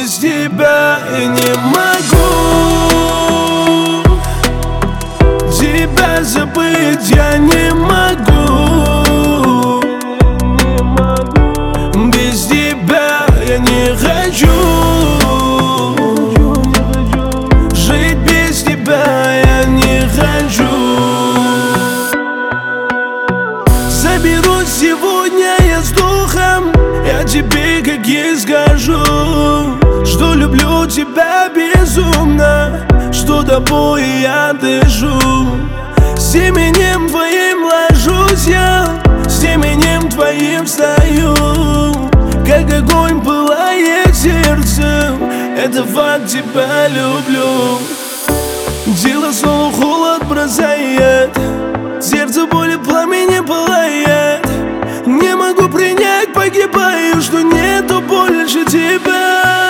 Без тебя я не могу тебя забыть, я не могу. Без тебя я не хочу. Жить без тебя я не хочу. Соберусь сегодня я с духом, я тебе как есть скажу, что люблю тебя безумно, что тобой я дышу. С именем твоим ложусь я, с именем твоим встаю. Как огонь пылает сердце, это факт, тебя люблю. Тело снова холод бросает, сердце боли пламени пылает. Не могу принять, погибаю, что нету больше тебя.